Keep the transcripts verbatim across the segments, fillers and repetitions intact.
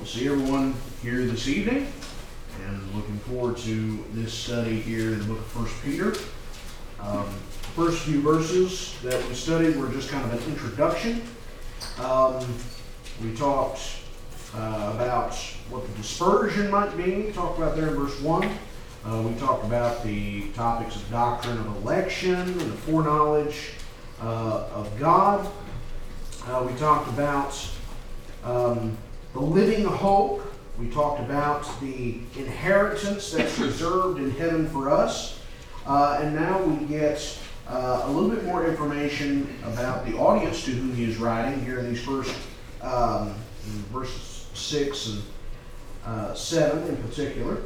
to see everyone here this evening, and looking forward to this study here in the book of First Peter. Um, the first few verses that we studied were just kind of an introduction. Um, we talked uh, about what the dispersion might be, talked about there in verse one. Uh, we talked about the topics of doctrine of election and the foreknowledge uh, of God. Uh, we talked about um, the living hope. We talked about the inheritance that's reserved in heaven for us. Uh, and now we get uh, a little bit more information about the audience to whom he is writing here in these first um, in verses six and uh, seven in particular.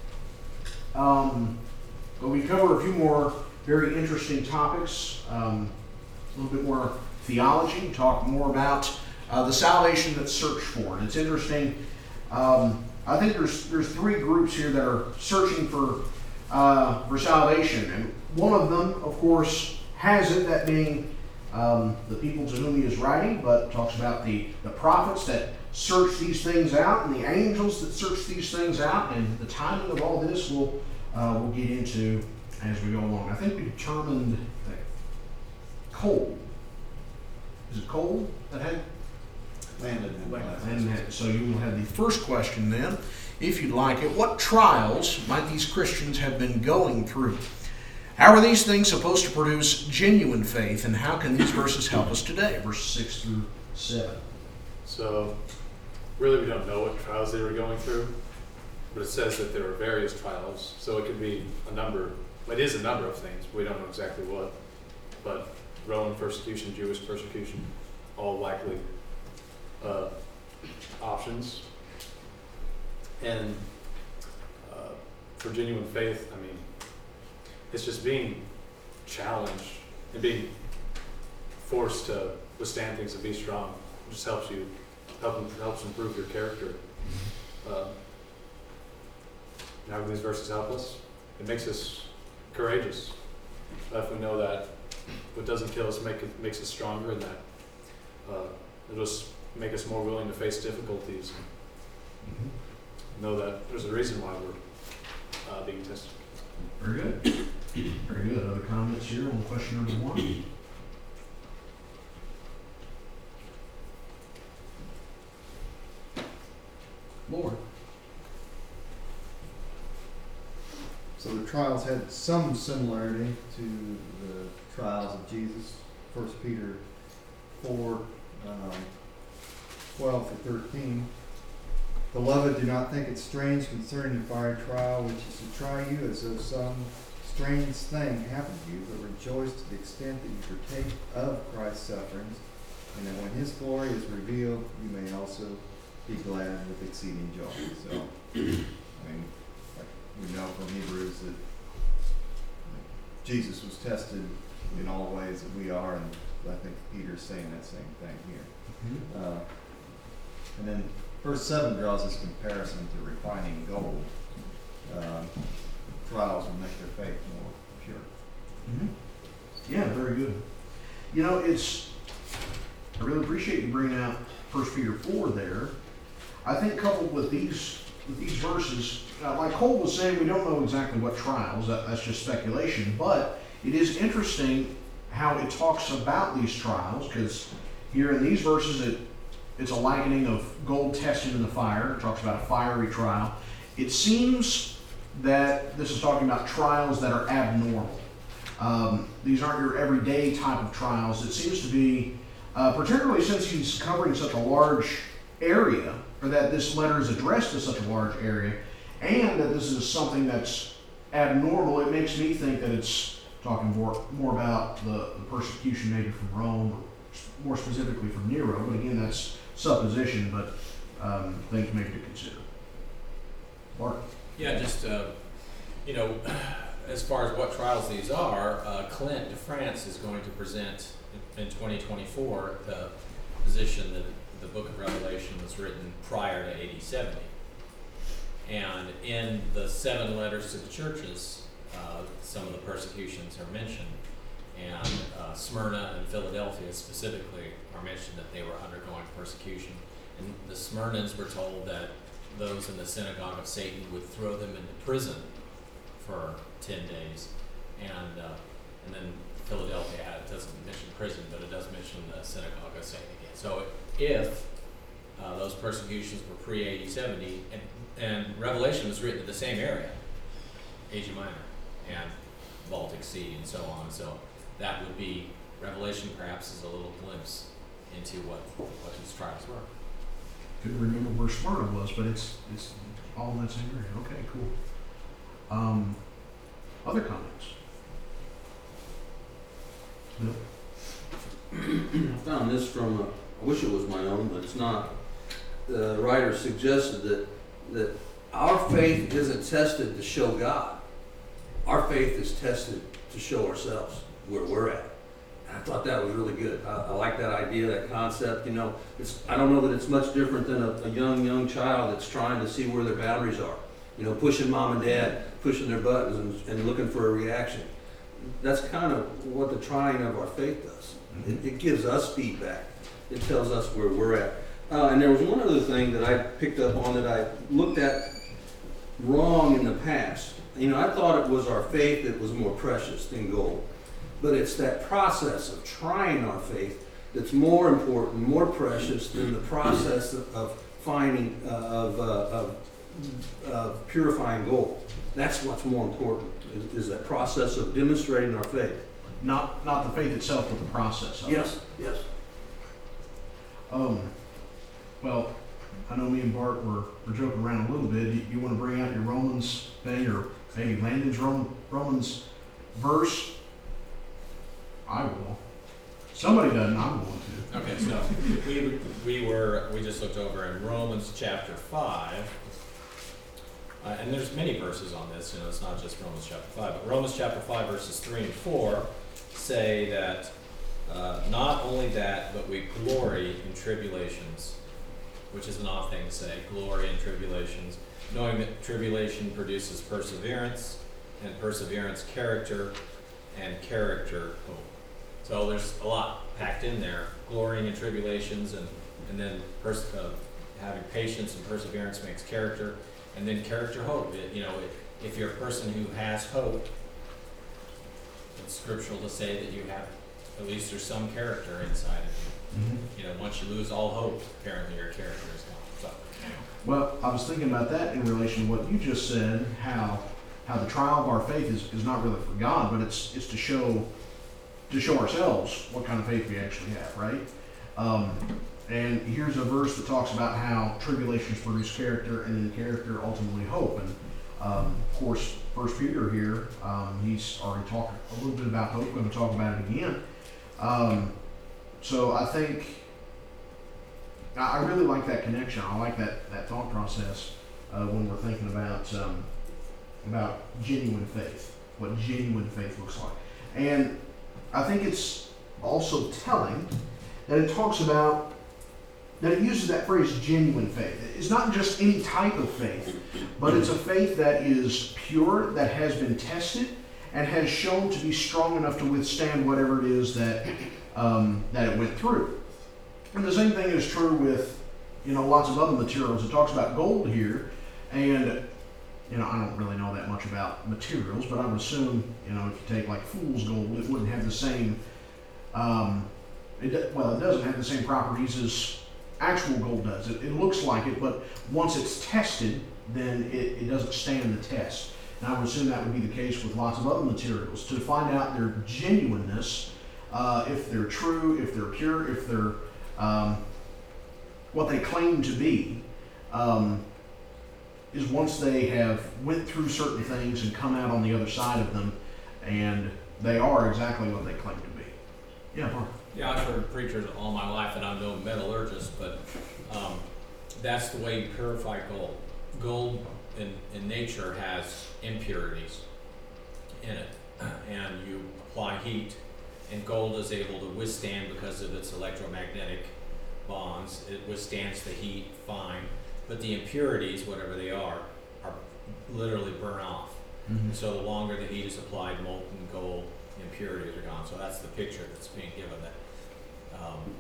Um, but we cover a few more very interesting topics, um, a little bit more theology, talk more about uh, the salvation that's searched for. And it's interesting, um, I think there's there's three groups here that are searching for uh, for salvation. And one of them, of course, has it, that being um, the people to whom he is writing, but talks about the, the prophets that search these things out, and the angels that search these things out, and the timing of all this we'll, uh, we'll get into as we go along. I think we determined that cold. Is it cold that had? Landed. And so you will have the first question then, if you'd like it. What trials might these Christians have been going through? How are these things supposed to produce genuine faith, and how can these verses help us today? Verse six through seven. So, really we don't know what trials they were going through, but it says that there were various trials, so it could be a number, it is a number of things, we don't know exactly what, but Roman persecution, Jewish persecution, all likely uh, options. And uh, for genuine faith, I mean, it's just being challenged and being forced to withstand things and be strong. It just helps you, help, helps improve your character. Uh, how can these verses help us? It makes us courageous. Uh, if we know that what doesn't kill us make it, makes us stronger, and that uh, it'll just make us more willing to face difficulties. Mm-hmm. Know that there's a reason why we're uh, being tested. Very good. Very good. Other comments here on question number one? Lord. So the trials had some similarity to the trials of Jesus. First Peter four, um, twelve through thirteen. Beloved, do not think it strange concerning the fiery trial which is to try you as though some strange thing happened to you, but rejoice to the extent that you partake of Christ's sufferings, and that when his glory is revealed, you may also be glad with exceeding joy. So, I mean, like we know from Hebrews that Jesus was tested in all ways that we are, and I think Peter's saying that same thing here. Mm-hmm. Uh, and then verse seven draws this comparison to refining gold. Um, trials will make their faith more pure. Mm-hmm. Yeah, very good. You know, it's, I really appreciate you bringing out First Peter four there. I think coupled with these with these verses, uh, like Cole was saying, we don't know exactly what trials, that, that's just speculation, but it is interesting how it talks about these trials, because here in these verses it it's a likening of gold tested in the fire. It talks about a fiery trial. It seems that this is talking about trials that are abnormal. Um, these aren't your everyday type of trials. It seems to be, uh, particularly since he's covering such a large area, or that this letter is addressed to such a large area, and that this is something that's abnormal, it makes me think that it's talking more, more about the, the persecution maybe from Rome, or more specifically from Nero. But again, that's supposition, but um, things maybe to consider. Mark? Yeah, just, uh, you know, as far as what trials these are, uh, Clint de France is going to present in twenty twenty-four the position that the book of Revelation was written prior to A D seventy. And in the seven letters to the churches, uh, some of the persecutions are mentioned. And uh, Smyrna and Philadelphia specifically are mentioned that they were undergoing persecution. And the Smyrnans were told that those in the synagogue of Satan would throw them into prison for ten days. And, uh, and then Philadelphia had, it doesn't mention prison, but it does mention the synagogue of Satan again. So if uh, those persecutions were pre-A D seventy, and, and Revelation was written in the same area, Asia Minor and Baltic Sea and so on, so that would be, Revelation perhaps is a little glimpse into what, what these trials were. Couldn't remember where Smyrna was, but it's it's all in that same area. Okay, cool. Um, other comments? Bill? I found this from, a, I wish it was my own, but it's not. The writer suggested that, that our faith isn't tested to show God. Our faith is tested to show ourselves where we're at. And I thought that was really good. I, I like that idea, that concept. You know, it's, I don't know that it's much different than a, a young, young child that's trying to see where their boundaries are. You know, pushing mom and dad, pushing their buttons and, and looking for a reaction. That's kind of what the trying of our faith does. It, it gives us feedback. It tells us where we're at. Uh, and there was one other thing that I picked up on that I looked at wrong in the past. You know, I thought it was our faith that was more precious than gold. But it's that process of trying our faith that's more important, more precious than the process of, of finding, uh, of, uh, of uh, purifying gold. That's what's more important, is, is that process of demonstrating our faith. Not not the faith itself, but the process of Yes, it. yes. Um, well, I know me and Bart were, were joking around a little bit. You, you want to bring out your Romans thing, or maybe Landon's Rom, Romans verse? I will. Somebody doesn't, I'm going to. Okay, so we, we were, we just looked over in Romans chapter five. Uh, and there's many verses on this, you know, it's not just Romans chapter five, but Romans chapter five verses three and four say that uh, not only that, but we glory in tribulations, which is an odd thing to say, glory in tribulations, knowing that tribulation produces perseverance, and perseverance character, and character hope. So there's a lot packed in there, glorying in tribulations, and, and then pers- uh, having patience and perseverance makes character, and then character hope. It, you know, it, if you're a person who has hope, it's scriptural to say that you have, at least there's some character inside of you. Mm-hmm. You know, once you lose all hope, apparently your character is gone. So, Well, I was thinking about that in relation to what you just said, how how the trial of our faith is, is not really for God, but it's it's to show to show ourselves what kind of faith we actually have, right? Um, and here's a verse that talks about how tribulations produce character, and then character ultimately hope. And um, of course, First Peter here, um, he's already talked a little bit about hope. We're going to talk about it again. Um, so I think I really like that connection. I like that, that thought process uh, when we're thinking about um, about genuine faith, what genuine faith looks like. And I think it's also telling that it talks about, that it uses that phrase genuine faith. It's not just any type of faith, but it's a faith that is pure, that has been tested, and has shown to be strong enough to withstand whatever it is that um, that it went through. And the same thing is true with, you know, lots of other materials. It talks about gold here, and, you know, I don't really know that much about materials, but I would assume, you know, if you take like fool's gold, it wouldn't have the same, um, it, well, it doesn't have the same properties as actual gold does. It, it looks like it, but once it's tested, then it, it doesn't stand the test. And I would assume that would be the case with lots of other materials. To find out their genuineness, uh, if they're true, if they're pure, if they're um, what they claim to be, um, is once they have went through certain things and come out on the other side of them, and they are exactly what they claim to be. Yeah, Mark. yeah, I've heard preachers all my life, and I'm no metallurgist, but um, that's the way you purify gold. Gold in, in nature has impurities in it, and you apply heat, and gold is able to withstand, because of its electromagnetic bonds, it withstands the heat fine, but the impurities, whatever they are, are literally burn off. Mm-hmm. So the longer the heat is applied, molten gold impurities are gone. So that's the picture that's being given, that um,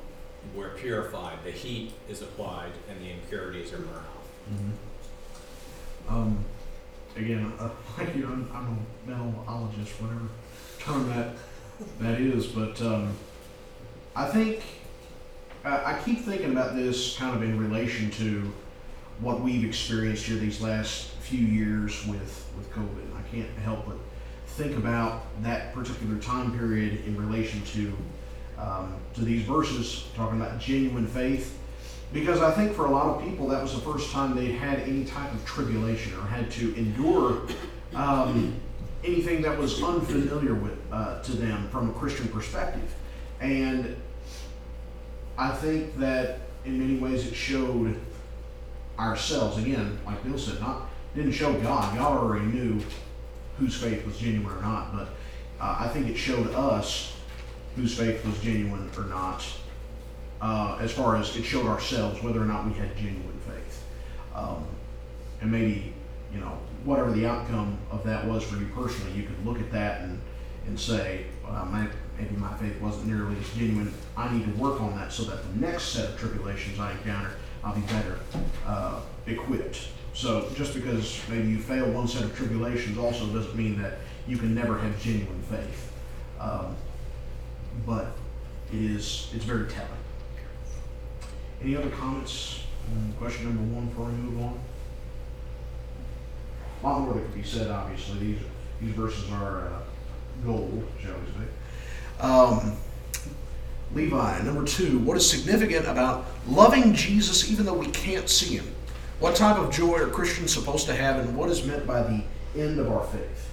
we're purified, the heat is applied, and the impurities are burned off. Mm-hmm. Um, again, uh, like you, I'm, I'm a metallologist, whatever term that that is, but um, I think I, I keep thinking about this kind of in relation to what we've experienced here these last few years with with COVID. I can't help but think about that particular time period in relation to um, to these verses talking about genuine faith. Because I think for a lot of people, that was the first time they had any type of tribulation or had to endure um, anything that was unfamiliar with uh, to them from a Christian perspective. And I think that in many ways it showed ourselves, again, like Bill said, not didn't show God. God already knew whose faith was genuine or not, but uh, I think it showed us whose faith was genuine or not. Uh, as far as it showed ourselves whether or not we had genuine faith. Um, and maybe, you know, whatever the outcome of that was for you personally, you could look at that and, and say, well, my, maybe my faith wasn't nearly as genuine. I need to work on that so that the next set of tribulations I encounter, I'll be better uh, equipped. So just because maybe you fail one set of tribulations also doesn't mean that you can never have genuine faith. Um, but it is, it's very telling. Any other comments on question number one before we move on? A lot more that could be said, obviously. These, these verses are uh, gold, shall we say. Um, Levi, number two, what is significant about loving Jesus even though we can't see him? What type of joy are Christians supposed to have, and what is meant by the end of our faith?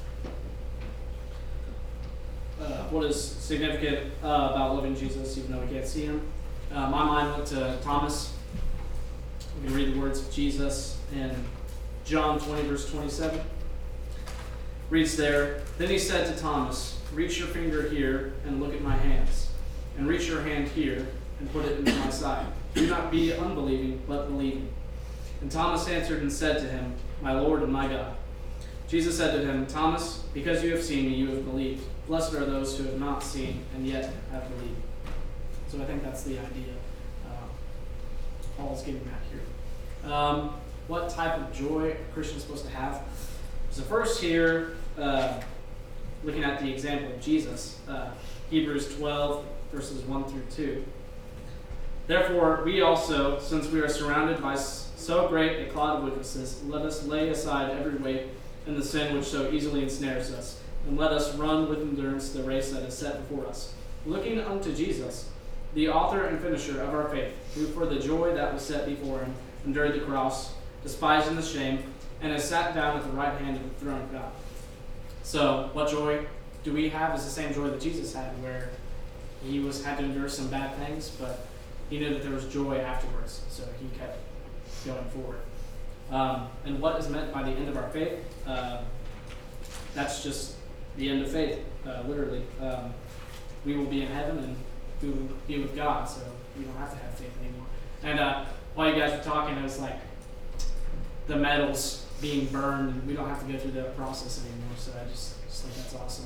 Uh, what is significant uh, about loving Jesus even though we can't see him? Uh, my mind went to Thomas. We can read the words of Jesus in John twenty, verse twenty-seven. Reads there, "Then he said to Thomas, reach your finger here and look at my hands, and reach your hand here and put it into my side. Do not be unbelieving, but believing." And Thomas answered and said to him, "My Lord and my God." Jesus said to him, "Thomas, because you have seen me, you have believed. Blessed are those who have not seen and yet have believed." So I think that's the idea uh, Paul's getting at here. Um, what type of joy a Christian is supposed to have? So first here, uh, looking at the example of Jesus, uh, Hebrews twelve, verses one through two. "Therefore, we also, since we are surrounded by so great a cloud of witnesses, let us lay aside every weight and the sin which so easily ensnares us, and let us run with endurance the race that is set before us, looking unto Jesus, the author and finisher of our faith, who for the joy that was set before him endured the cross, despising the shame, and has sat down at the right hand of the throne of God." So, what joy do we have is the same joy that Jesus had, where he was had to endure some bad things, but he knew that there was joy afterwards, so he kept going forward. Um, and what is meant by the end of our faith? Uh, that's just the end of faith, uh, literally. Um, we will be in heaven and we will be with God, so we don't have to have faith anymore. And uh, while you guys were talking, it was like the metals being burned, and we don't have to go through that process anymore. So I just, just think that's awesome.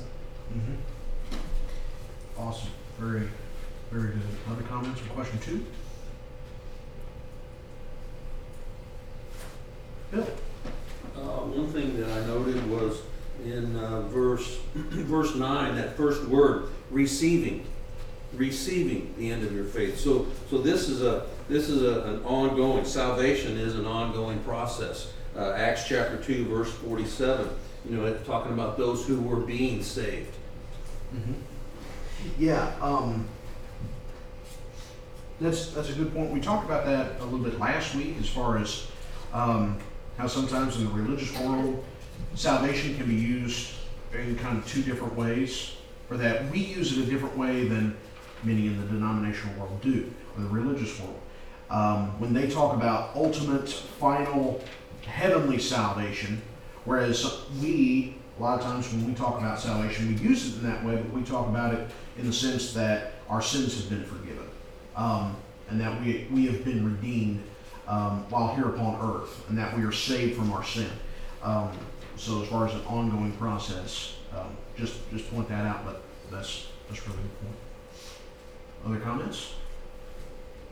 Mm-hmm. Awesome. Very, very good. Other comments on question two? Bill? Uh, one thing that I noted was in uh, verse verse nine, that first word, receiving, receiving the end of your faith. So, so this is a this is a, an ongoing. Salvation is an ongoing process. Uh, Acts chapter two, verse forty-seven. You know, talking about those who were being saved. Mm-hmm. Yeah. Um, that's that's a good point. We talked about that a little bit last week, as far as um, how sometimes in the religious world, salvation can be used in kind of two different ways, or that we use it a different way than many in the denominational world do, or the religious world. Um, when they talk about ultimate, final, heavenly salvation, whereas we, a lot of times when we talk about salvation, we use it in that way, but we talk about it in the sense that our sins have been forgiven, um, and that we, we have been redeemed um, while here upon earth, and that we are saved from our sin. Um, so as far as an ongoing process, um, just just point that out, but that's that's really good point. Other comments?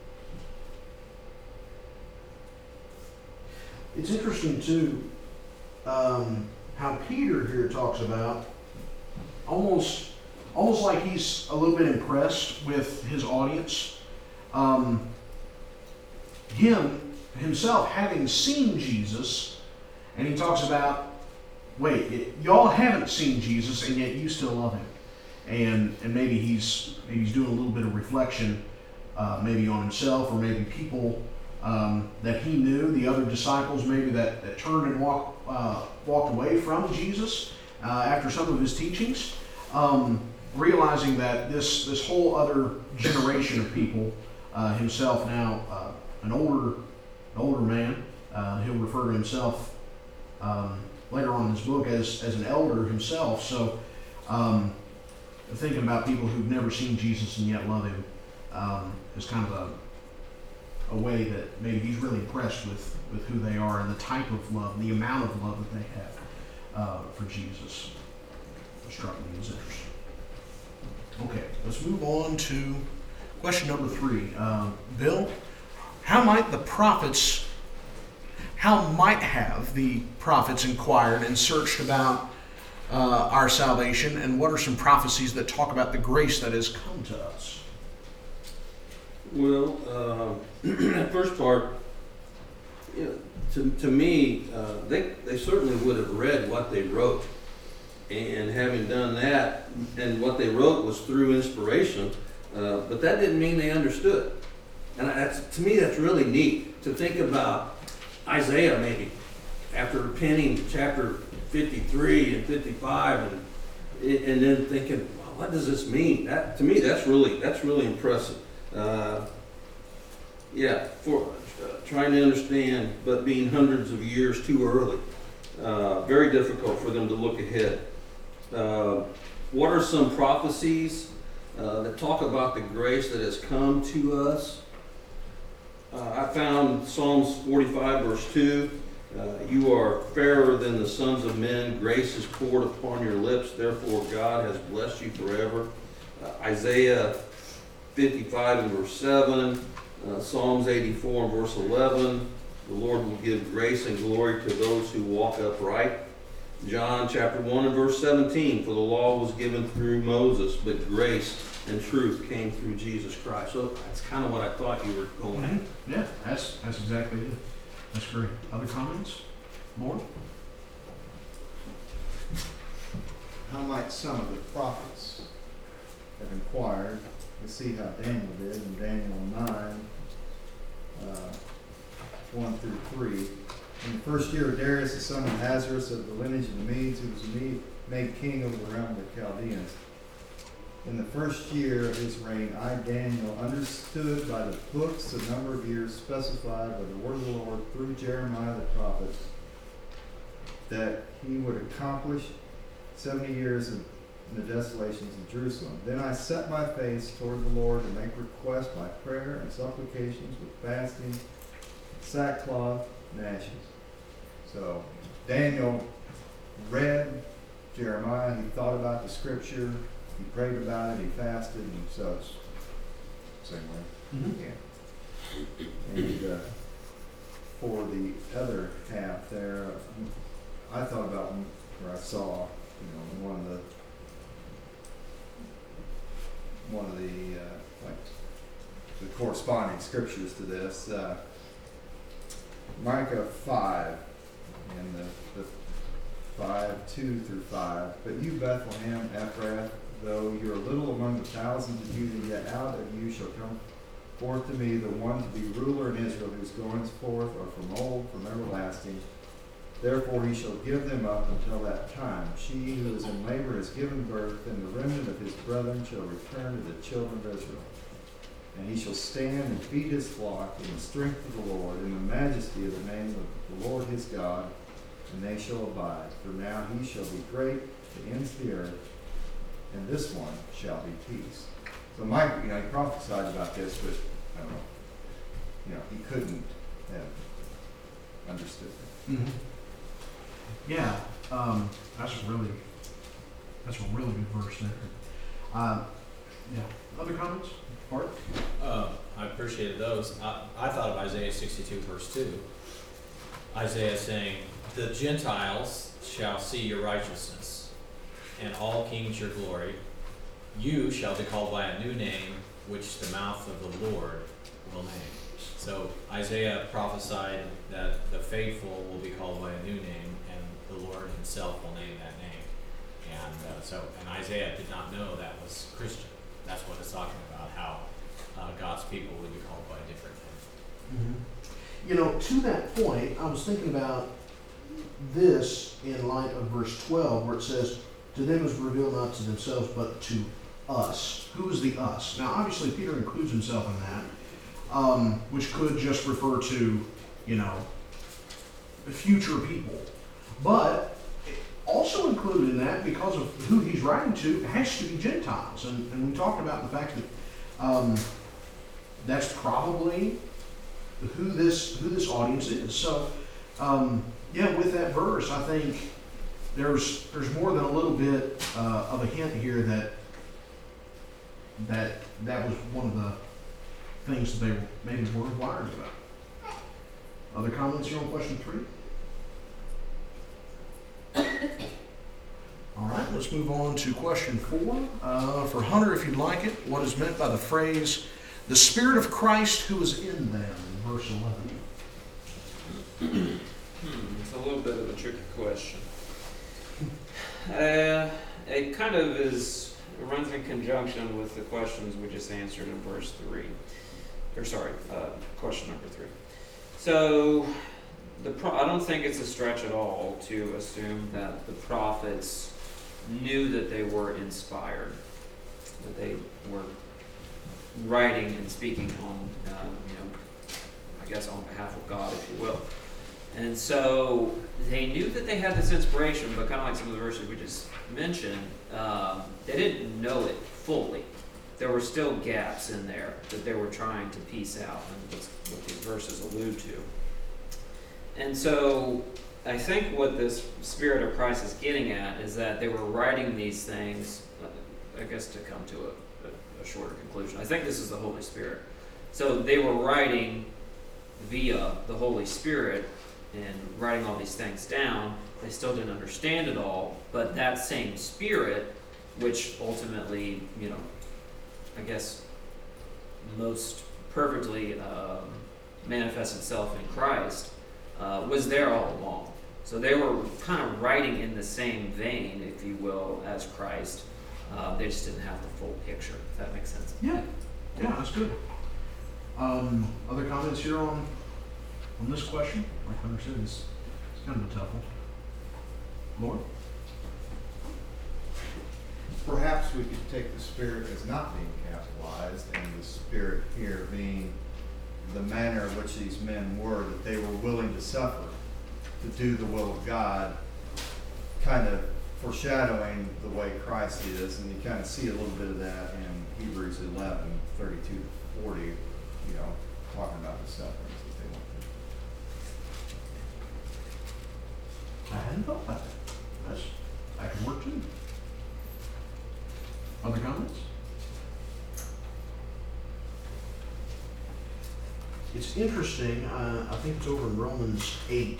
it's interesting too, um, how Peter here talks about almost, almost like he's a little bit impressed with his audience. Um, him, himself, having seen Jesus, and he talks about, wait, y- y'all haven't seen Jesus, and yet you still love him. And and maybe he's maybe he's doing a little bit of reflection, uh, maybe on himself, or maybe people um, that he knew, the other disciples maybe that, that turned and walked uh, walked away from Jesus uh, after some of his teachings, um, realizing that this this whole other generation of people, uh, himself now uh, an older an older man, uh, he'll refer to himself um, later on in his book as as an elder himself. So. Um, Thinking about people who've never seen Jesus and yet love him um, is kind of a, a way that maybe he's really impressed with, with who they are and the type of love, and the amount of love that they have uh, for Jesus. It struck me as interesting. Okay, let's move on to question number three. Uh, Bill, how might the prophets, how might have the prophets inquired and searched about Uh, our salvation, and what are some prophecies that talk about the grace that has come to us? Well, uh, that first part, you know, to, to me, uh, they, they certainly would have read what they wrote. And having done that, and what they wrote was through inspiration, uh, but that didn't mean they understood. And that's, to me, that's really neat to think about Isaiah maybe, after penning chapter fifty-three and fifty-five, and and then thinking, well, what does this mean? That to me, that's really that's really impressive. Uh, yeah, for uh, trying to understand, but being hundreds of years too early, uh, very difficult for them to look ahead. Uh, what are some prophecies uh, that talk about the grace that has come to us? Uh, I found Psalms forty-five, verse two. Uh, you are fairer than the sons of men. Grace is poured upon your lips. Therefore, God has blessed you forever. Uh, Isaiah fifty-five and verse seven. Uh, Psalms eighty-four and verse eleven. The Lord will give grace and glory to those who walk upright. John chapter one and verse seventeen. For the law was given through Moses, but grace and truth came through Jesus Christ. So that's kind of what I thought you were going at. Yeah, that's that's exactly it. That's great. Other comments? More? How might some of the prophets have inquired? We see how Daniel did in Daniel nine, uh, one through three. In the first year of Darius, the son of Ahasuerus of the lineage of the Medes, who was made king over the realm of the Chaldeans. In the first year of his reign, I, Daniel, understood by the books the number of years specified by the word of the Lord through Jeremiah the prophet, that he would accomplish seventy years in the desolations of Jerusalem. Then I set my face toward the Lord to make request by prayer and supplications with fasting, sackcloth, and ashes. So Daniel read Jeremiah, he thought about the scripture, he prayed about it, he fasted, and so it's same way. Mm-hmm. Yeah. And uh, for the other half there, uh, I thought about where I saw, you know, in one of the one of the uh, like the corresponding scriptures to this, uh, Micah five, and the, the five two through five. But you, Bethlehem Ephrath, though you're little among the thousands of Judah, yet out of you shall come forth to me the one to be ruler in Israel, whose goings forth are from old, from everlasting. Therefore he shall give them up until that time. She who is in labor has given birth, and the remnant of his brethren shall return to the children of Israel. And he shall stand and feed his flock in the strength of the Lord, in the majesty of the name of the Lord his God, and they shall abide. For now he shall be great to the ends of the earth, and this one shall be peace. So Mike, you know, he prophesied about this, but I don't know, you know, he couldn't have understood it. Mm-hmm. Yeah, um, that's a really, that's a really good verse there. Uh, yeah. Other comments? Bart? Uh, I appreciated those. I, I thought of Isaiah sixty-two verse two. Isaiah saying, "The Gentiles shall see your righteousness, and all kings your glory. You shall be called by a new name, which the mouth of the Lord will name." So Isaiah prophesied that the faithful will be called by a new name, and the Lord himself will name that name. And uh, so, and Isaiah did not know that was Christian. That's what it's talking about, how uh, God's people will be called by a different name. Mm-hmm. You know, to that point, I was thinking about this in light of verse twelve, where it says, "To them is revealed not to themselves, but to us." Who is the us? Now, obviously, Peter includes himself in that, um, which could just refer to, you know, future people. But also included in that, because of who he's writing to, has to be Gentiles. And, and we talked about the fact that um, that's probably who this who this audience is. So, um, yeah, with that verse, I think there's there's more than a little bit uh, of a hint here that that that was one of the things that they maybe were inquiring about. Other comments here on question three? All right, let's move on to question four. Uh, for Hunter, if you'd like it, what is meant by the phrase, "the Spirit of Christ who is in them," in verse eleven? Hmm, it's a little bit of a tricky question. Uh, it kind of is, it runs in conjunction with the questions we just answered in verse three. Or sorry, uh, question number three. So, the pro- I don't think it's a stretch at all to assume that the prophets knew that they were inspired, that they were writing and speaking on, uh, you know, I guess on behalf of God, if you will. And so they knew that they had this inspiration, but kind of like some of the verses we just mentioned, um, they didn't know it fully. There were still gaps in there that they were trying to piece out, and that's what these verses allude to. And so I think what this Spirit of Christ is getting at is that they were writing these things, I guess to come to a, a, a shorter conclusion. I think this is the Holy Spirit. So they were writing via the Holy Spirit and writing all these things down. They still didn't understand it all, but that same Spirit, which ultimately, you know, I guess most perfectly um, manifests itself in Christ, uh, was there all along. So they were kind of writing in the same vein, if you will, as Christ. Uh, they just didn't have the full picture, if that makes sense. Yeah, yeah, that's good. Um, other comments here on on this question? Like Hunter said, it's, it's kind of a tough one. Lord? Perhaps we could take the Spirit as not being capitalized, and the Spirit here being the manner in which these men were, that they were willing to suffer to do the will of God, kind of foreshadowing the way Christ is. And you kind of see a little bit of that in Hebrews eleven, thirty-two to forty, you know, talking about the sufferings that they went through. I hadn't thought about that. That's, that could work too. Other comments? It's interesting, uh, I think it's over in Romans eight.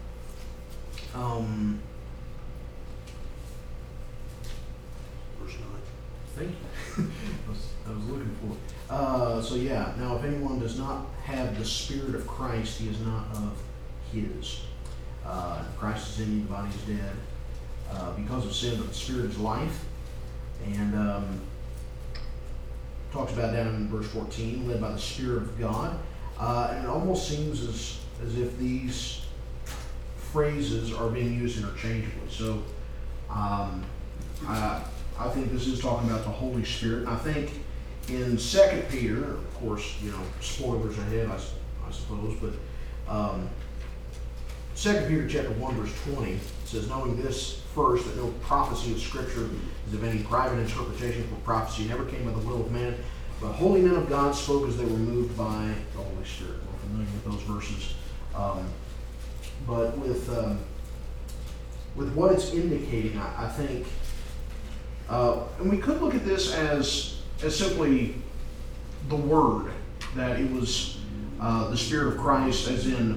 Um, verse nine. Thank you. I, was, I was looking for it. Uh, so yeah, now if anyone does not have the Spirit of Christ, he is not of his. Uh, Christ is in you, the body is dead. Uh, because of sin, but the Spirit is life. And um, talks about down in verse fourteen, led by the Spirit of God. Uh, and it almost seems as, as if these phrases are being used interchangeably. So um, I, I think this is talking about the Holy Spirit. And I think in Second Peter, of course, you know, spoilers ahead, I, I suppose, but um, Second Peter chapter one, verse twenty says, knowing this first, that no prophecy of Scripture is of any private interpretation, for prophecy never came by the will of man, but holy men of God spoke as they were moved by the Holy Spirit. We're familiar with those verses. Um, but with um, with what it's indicating, I, I think, uh, and we could look at this as as simply the Word, that it was uh, the Spirit of Christ, as in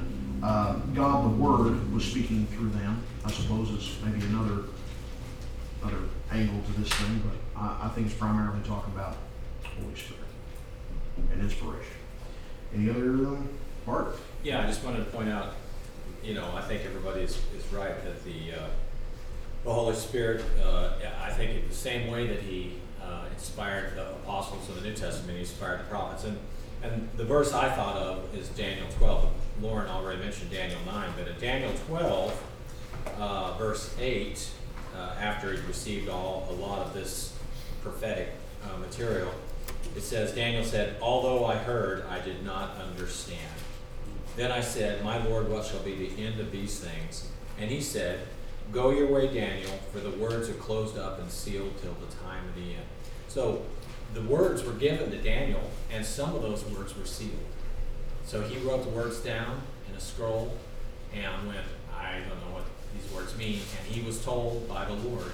uh, God the Word was speaking through them, I suppose is maybe another other angle to this thing, but I, I think it's primarily talking about Holy Spirit and inspiration. Any other um, part? Yeah, I just wanted to point out, you know, I think everybody is, is right that the uh, the Holy Spirit, uh, I think in the same way that He uh, inspired the apostles of the New Testament, He inspired the prophets. And and the verse I thought of is Daniel twelve. Lauren already mentioned Daniel nine, but in Daniel twelve, uh, verse eight, uh, after he received all a lot of this prophetic uh, material, it says, Daniel said, "Although I heard, I did not understand. Then I said, My Lord, what shall be the end of these things? And he said, Go your way, Daniel, for the words are closed up and sealed till the time of the end." So the words were given to Daniel, and some of those words were sealed. So he wrote the words down in a scroll and went, I don't know what these words mean. And he was told by the Lord,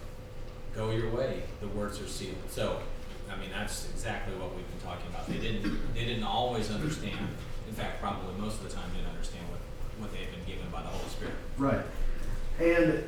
go your way, the words are sealed. So, I mean, that's exactly what we've been talking about. They didn't, they didn't always understand. In fact, probably most of the time didn't understand what, what they had been given by the Holy Spirit. Right. And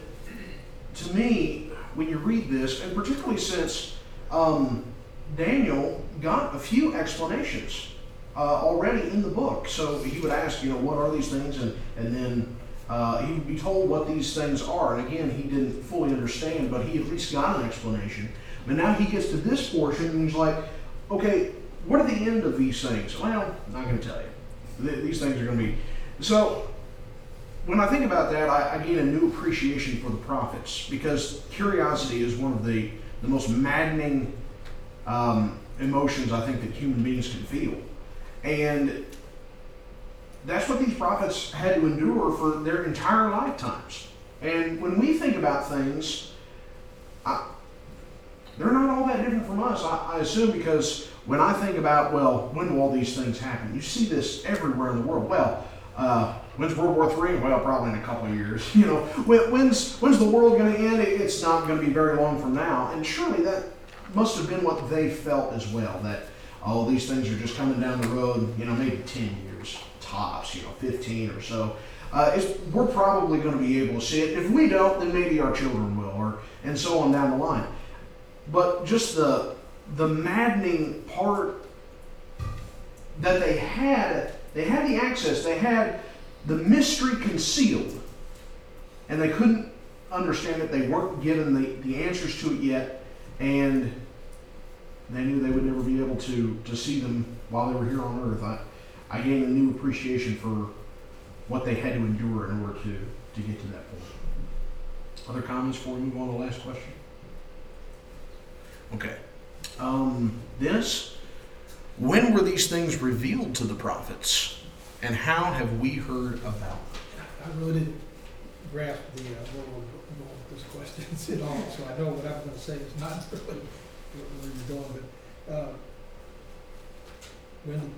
to me, when you read this, and particularly since um, Daniel got a few explanations uh, already in the book. So he would ask, you know, what are these things? And, and then uh, he would be told what these things are. And again, he didn't fully understand, but he at least got an explanation. But now he gets to this portion and he's like, okay, what are the end of these things? Well, I'm not going to tell you. These things are going to be... So when I think about that, I, I gain a new appreciation for the prophets, because curiosity is one of the, the most maddening um, emotions I think that human beings can feel. And that's what these prophets had to endure for their entire lifetimes. And when we think about things, I, they're not all that different from us, I, I assume, because when I think about, well, when will all these things happen? You see this everywhere in the world. Well, uh, when's World War Three? Well, probably in a couple of years. You know, when, when's when's the world going to end? It's not going to be very long from now. And surely that must have been what they felt as well. That oh, these things are just coming down the road. You know, maybe ten years tops. You know, fifteen or so. Uh, it's, we're probably going to be able to see it. If we don't, then maybe our children will, or and so on down the line. But just the the maddening part that they had, they had the access, they had the mystery concealed, and they couldn't understand it. They weren't given the, the answers to it yet, and they knew they would never be able to, to see them while they were here on earth. I, I gained a new appreciation for what they had to endure in order to, to get to that point. Other comments before we move on to the last question? Okay. Um, Dennis, when were these things revealed to the prophets, and how have we heard about them? I really didn't grasp the uh, where we're going with this question at all, so I know what I'm going to say is not really where you're going. But uh, when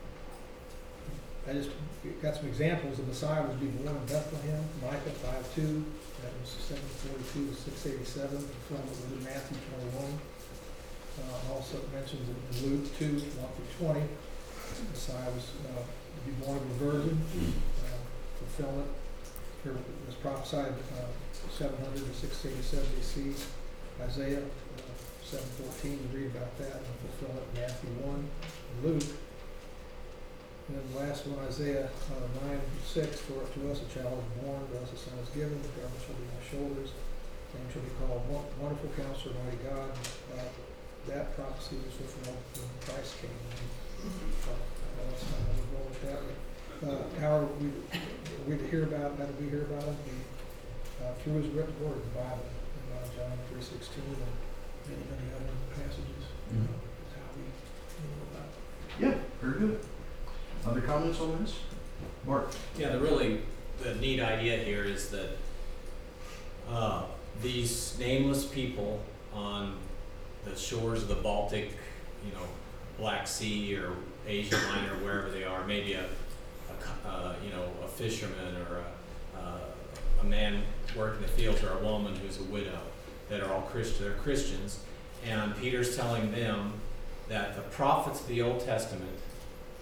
I just got some examples, the Messiah was to be born in Bethlehem, Micah five two, that was seven forty-two to six eighty-seven, fulfillment in Matthew twenty-one. Uh, also mentions in Luke two, one through twenty, the Messiah was uh, to be born of a virgin, uh, fulfillment. Here it was prophesied uh, seven hundred to six eighty-seven B C. Isaiah uh, seven fourteen, we read about that, and fulfillment in Matthew one, and Luke. And then the last one, Isaiah uh, nine six, for to us a child is born, to us a son is given, the government shall be on his shoulders, and shall be called Wonderful Counselor, Mighty God. Uh, that prophecy was fulfilled when Christ came. So, uh, that's not how we roll with that. Uh, how are we, are we to hear about, how do we hear about him? We, uh, through his written word, the Bible, in uh, John three sixteen, and many, many other passages. Mm-hmm. Uh, is how we know about it. Yeah, very good. Other comments on this? Mark? Yeah, the really the neat idea here is that uh, these nameless people on the shores of the Baltic, you know, Black Sea or Asia Minor, wherever they are, maybe a, a uh, you know, a fisherman or a, uh, a man working the fields or a woman who's a widow, that are all Christian, they're Christians, and Peter's telling them that the prophets of the Old Testament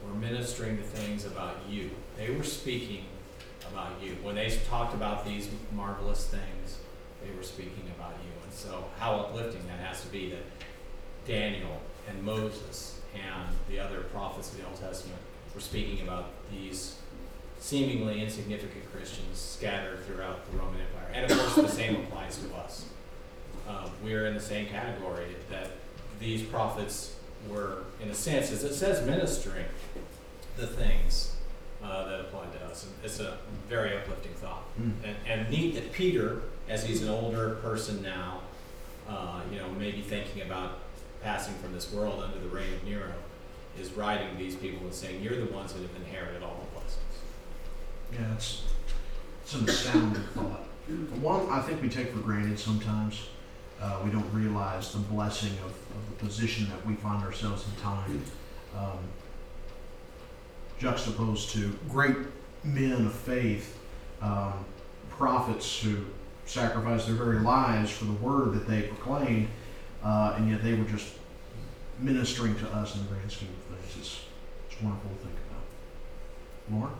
were ministering to things about you. They were speaking about you. When they talked about these marvelous things, they were speaking about you. And so how uplifting that has to be that Daniel and Moses and the other prophets of the Old Testament were speaking about these seemingly insignificant Christians scattered throughout the Roman Empire. And of course the same applies to us. Um, we are in the same category that these prophets were, in a sense, as it says, ministering the things uh, that apply to us. And it's a very uplifting thought. Mm. And, and neat that Peter, as he's an older person now, uh, you know, maybe thinking about passing from this world under the reign of Nero, is writing these people and saying, you're the ones that have inherited all the blessings. Yeah, it's, it's an astounding thought. One, I think we take for granted sometimes. Uh, we don't realize the blessing of, of the position that we find ourselves in time. Um, juxtaposed to great men of faith, um, prophets who sacrificed their very lives for the word that they proclaimed, uh, and yet they were just ministering to us in the grand scheme of things. It's, it's wonderful to think about.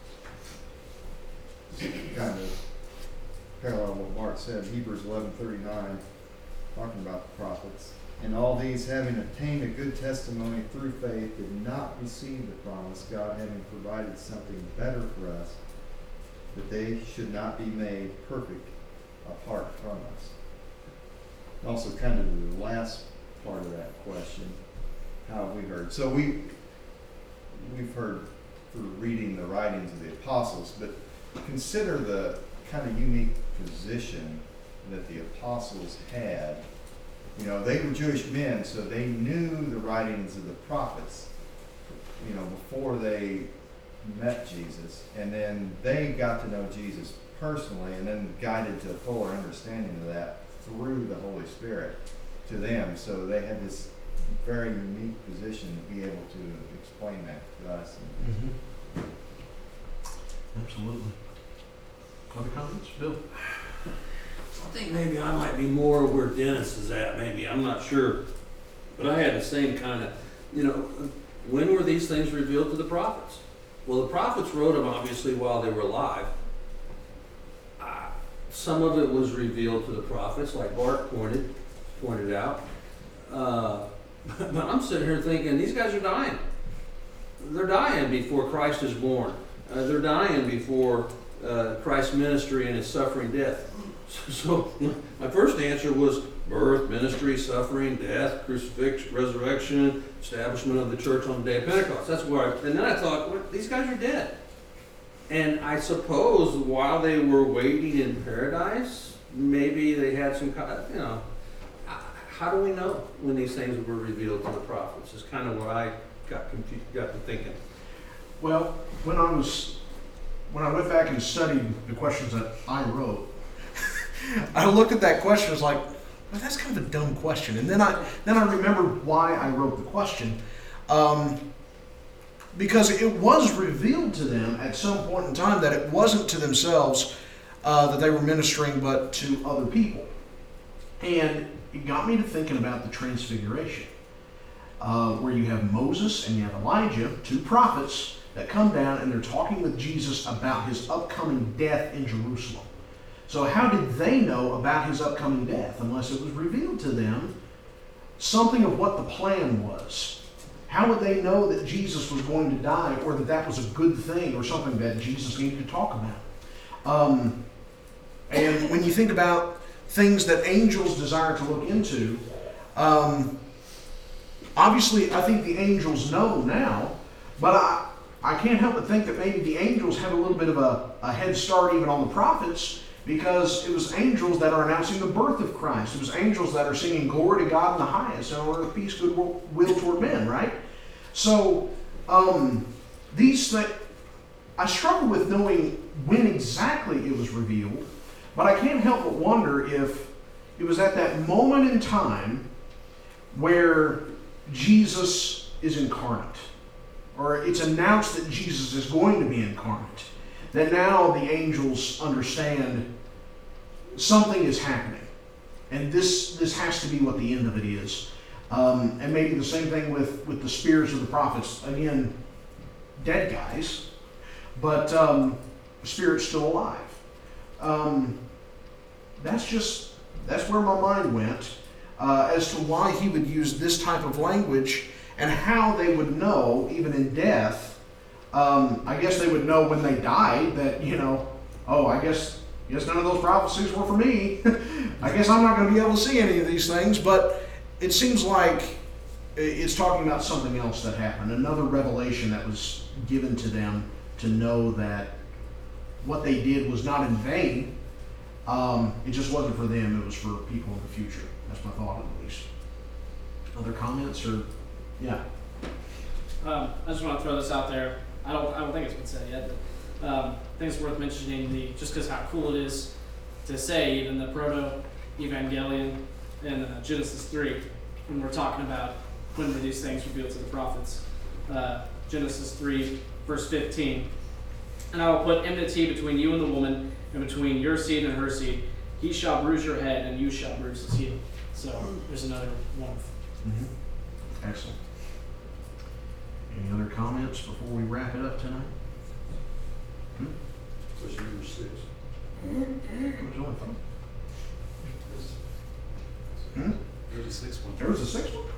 Lauren? Kind of parallel what Bart said, Hebrews eleven thirty-nine, talking about the prophets. And all these, having obtained a good testimony through faith, did not receive the promise, God having provided something better for us, that they should not be made perfect apart from us. Also, kind of the last part of that question, how have we heard? So we, we've heard through reading the writings of the apostles, but consider the kind of unique position that the apostles had. You know, they were Jewish men, so they knew the writings of the prophets, you know, before they met Jesus. And then they got to know Jesus personally and then guided to a fuller understanding of that through the Holy Spirit to them. So they had this very unique position to be able to explain that to us. Mm-hmm. Absolutely. Other comments? Bill? I think maybe I might be more where Dennis is at, maybe, I'm not sure. But I had the same kind of, you know, when were these things revealed to the prophets? Well, the prophets wrote them obviously while they were alive. Uh, some of it was revealed to the prophets, like Bart pointed, pointed out. Uh, but I'm sitting here thinking, these guys are dying. They're dying before Christ is born. Uh, they're dying before uh, Christ's ministry and his suffering death. So my first answer was birth, ministry, suffering, death, crucifixion, resurrection, establishment of the church on the day of Pentecost. That's where I, and then I thought, well, these guys are dead. And I suppose while they were waiting in paradise, maybe they had some, you know, how do we know when these things were revealed to the prophets? Is kind of what I got confused, got to thinking. Well, when I was, when I went back and studied the questions that I wrote, I looked at that question, I was like, well, that's kind of a dumb question. And then I then I remembered why I wrote the question. Um, because it was revealed to them at some point in time that it wasn't to themselves uh, that they were ministering, but to other people. And it got me to thinking about the Transfiguration, uh, where you have Moses and you have Elijah, two prophets that come down and they're talking with Jesus about his upcoming death in Jerusalem. So how did they know about his upcoming death unless it was revealed to them something of what the plan was? How would they know that Jesus was going to die or that that was a good thing or something that Jesus needed to talk about? Um, and when you think about things that angels desire to look into, um, obviously I think the angels know now, but I, I can't help but think that maybe the angels have a little bit of a, a head start even on the prophets, because it was angels that are announcing the birth of Christ. It was angels that are singing glory to God in the highest and on earth peace, good will toward men, right? So, um, these things, I struggle with knowing when exactly it was revealed, but I can't help but wonder if it was at that moment in time where Jesus is incarnate, or it's announced that Jesus is going to be incarnate, that now the angels understand something is happening. And this this has to be what the end of it is. Um, and maybe the same thing with, with the spirits of the prophets. Again, dead guys, but um, the spirit's still alive. Um, that's just, that's where my mind went uh, as to why he would use this type of language and how they would know, even in death. Um, I guess they would know when they died that, you know, oh, I guess, guess none of those prophecies were for me. I guess I'm not going to be able to see any of these things, but it seems like it's talking about something else that happened, another revelation that was given to them to know that what they did was not in vain. Um, it just wasn't for them, it was for people in the future. That's my thought, at least. Other comments, or, yeah? Um, I just want to throw this out there. I don't, I don't think it's been said yet, but um, I think it's worth mentioning the just because how cool it is to say even the proto-evangelion in uh, Genesis three, when we're talking about when were these things revealed to the prophets. Uh, Genesis three, verse fifteen. And I will put enmity between you and the woman, and between your seed and her seed. He shall bruise your head, and you shall bruise his heel. So there's another one. Mm-hmm. Excellent. Any other comments before we wrap it up tonight? Hmm? Question number six. What's on phone? Hmm? There's a sixth one. There was a sixth one?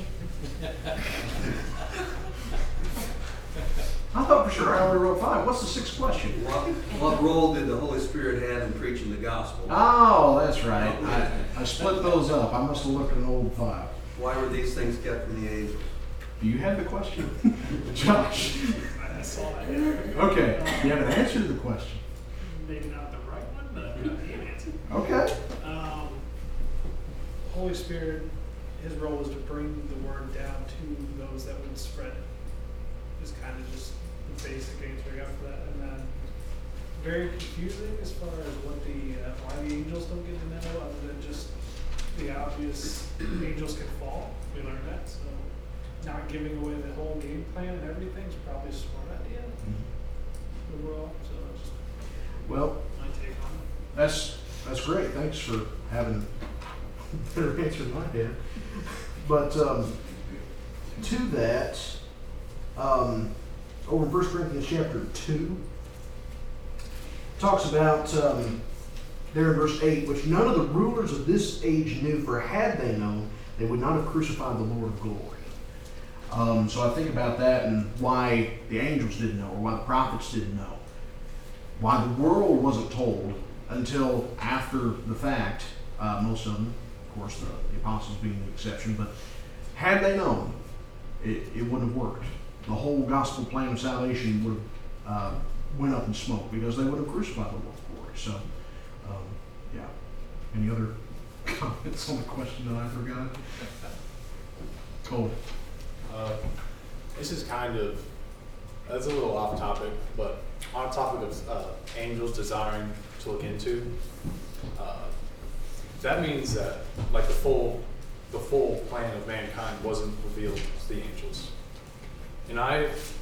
I thought for sure I only wrote five. What's the sixth question? What, what role did the Holy Spirit have in preaching the gospel? Oh, that's right. I, I split those up. I must have looked at an old file. Why were these things kept from the angels? Do you have the question? Josh? I saw that. Okay. You have an answer to the question. Maybe not the right one, but I've got the answer. Okay. Um, Holy Spirit, his role was to bring the word down to those that would spread it. Just kind of just the basic answer I got for that. And then very confusing as far as what the uh, why the angels don't get to know, other than just the obvious angels can fall. We learned that. So not giving away the whole game plan and everything is probably a smart idea overall. So that's just Well, my take on it. that's that's great. Thanks for having a better answer than I did. But um, to that, um, over in First Corinthians chapter two, talks about um, there in verse eight, which none of the rulers of this age knew, for had they known, they would not have crucified the Lord of glory. Um, so I think about that and why the angels didn't know, or why the prophets didn't know, why the world wasn't told until after the fact. Uh, most of them, of course, the, the apostles being the exception, but had they known, it, it wouldn't have worked. The whole gospel plan of salvation would have uh, went up in smoke because they would have crucified the Lord of glory. So, um, yeah. Any other comments on the question that I forgot? Cole. Uh, this is kind of, that's a little off topic, but on topic of uh, angels desiring to look into, uh, that means that like the full, the full plan of mankind wasn't revealed to the angels. And I,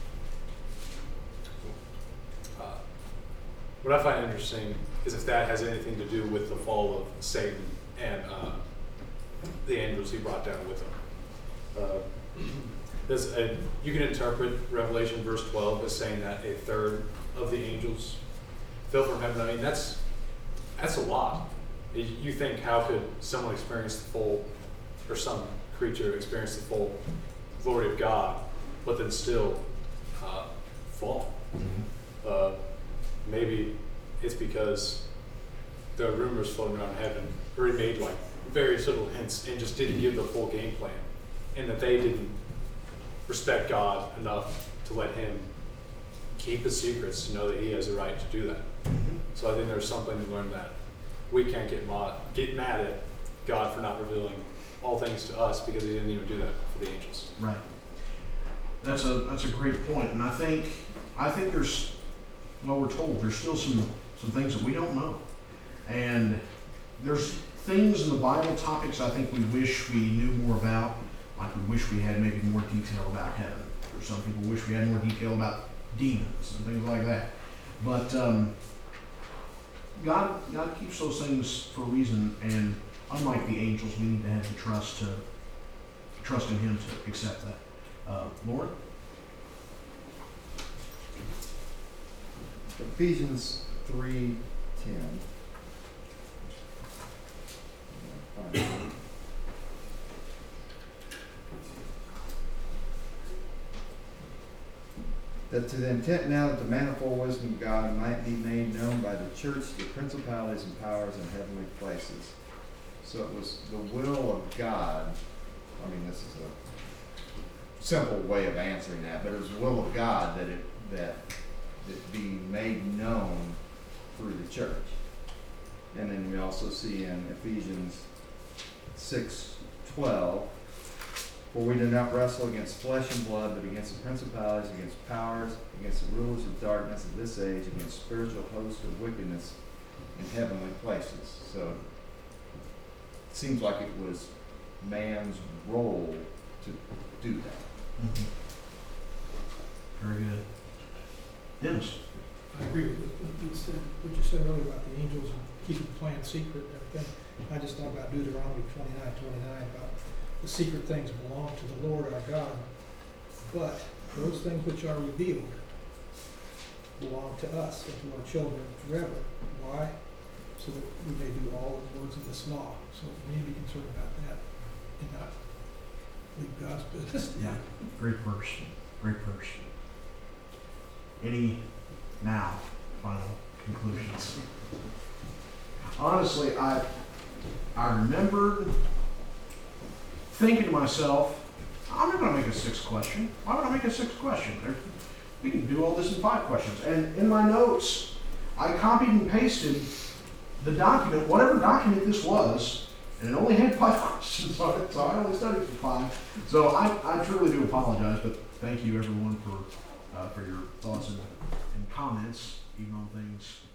uh, what I find interesting is if that has anything to do with the fall of Satan and uh, the angels he brought down with him. Uh, There's a, you can interpret Revelation verse twelve as saying that a third of the angels fell from heaven. I mean, that's that's a lot. You you think, how could someone experience the full, or some creature experience the full glory of God, but then still uh, fall? Mm-hmm. Uh, maybe it's because there are rumors floating around heaven, or he made like various little hints and just didn't give the full game plan, and that they didn't respect God enough to let him keep his secrets, to know that he has a right to do that. So I think there's something to learn that we can't get mad, get mad at God for not revealing all things to us because he didn't even do that for the angels. Right. That's a that's a great point, and I think I think there's, well, we're told there's still some some things that we don't know, and there's things in the Bible, topics I think we wish we knew more about. Like we wish we had maybe more detail about heaven. Or some people wish we had more detail about demons and things like that. But um, God, God keeps those things for a reason, and unlike the angels, we need to have the trust to trust in Him to accept that. Uh, Lauren? Ephesians three ten. That to the intent now that the manifold wisdom of God might be made known by the church, the principalities and powers in heavenly places. So it was the will of God. I mean, this is a simple way of answering that, but it was the will of God that it that it be made known through the church. And then we also see in Ephesians six twelve, for we do not wrestle against flesh and blood, but against the principalities, against powers, against the rulers of darkness of this age, against spiritual hosts of wickedness in heavenly places. So it seems like it was man's role to do that. Mhm. Very good. Dennis? I agree with what you said, what you said earlier about the angels and keeping the plan secret and everything. I just thought about Deuteronomy twenty-nine, twenty-nine, about the secret things belong to the Lord our God, but those things which are revealed belong to us and to our children forever. Why? So that we may do all the words of this law. So we need to be concerned about that and not leave God's business. Yeah, great verse, great verse. Any now final conclusions? Honestly, I I remembered thinking to myself, I'm not going to make a sixth question. Why would I make a sixth question? There, we can do all this in five questions. And in my notes, I copied and pasted the document, whatever document this was, and it only had five questions on it, so I only studied for five. So I, I truly do apologize, but thank you everyone for uh, for your thoughts and, and comments, even on things